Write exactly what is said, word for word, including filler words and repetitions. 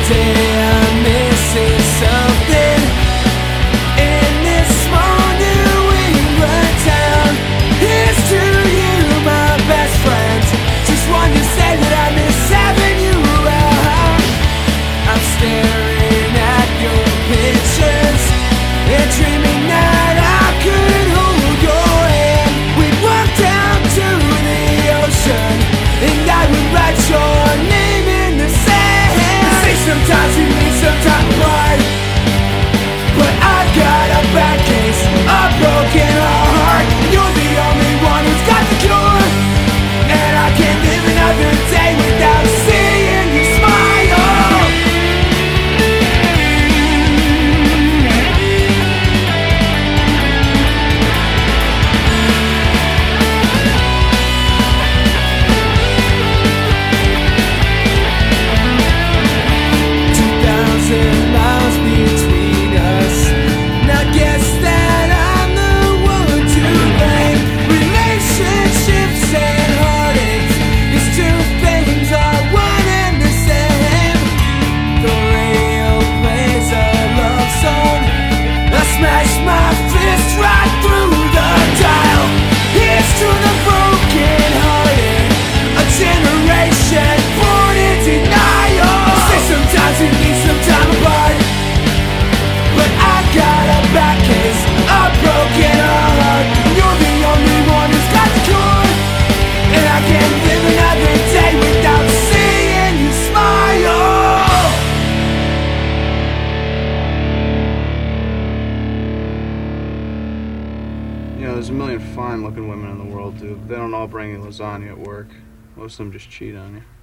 say I'm missing something in this small New England town. Here's to you, my best friends. Just wanted to say that I miss having you around. I'm staring at your pictures and dreaming that I could hold your hand. We'd walk down to the ocean and I would write your name in the sand. You say sometimes we meet, sometimes apart, but I got a bad case, a broken heart. You're the only one who's got the cure, and I can't live another day without seeing you smile. Two thousand miles between us, and I guess that I'm the one to blame. Relationships and heartaches, these two things are one and the same. The radio plays a love song, I smash my fist right through the dial. Here's to the broken hearted, a generation born in denial. Say sometimes we meet, sometime apart, but I got a bad case, a broken heart. You're the only one who's got the cure, and I can't live another day without seeing you smile. You know, there's a million fine-looking women in the world, dude. They don't all bring you lasagna at work. Most of them just cheat on you.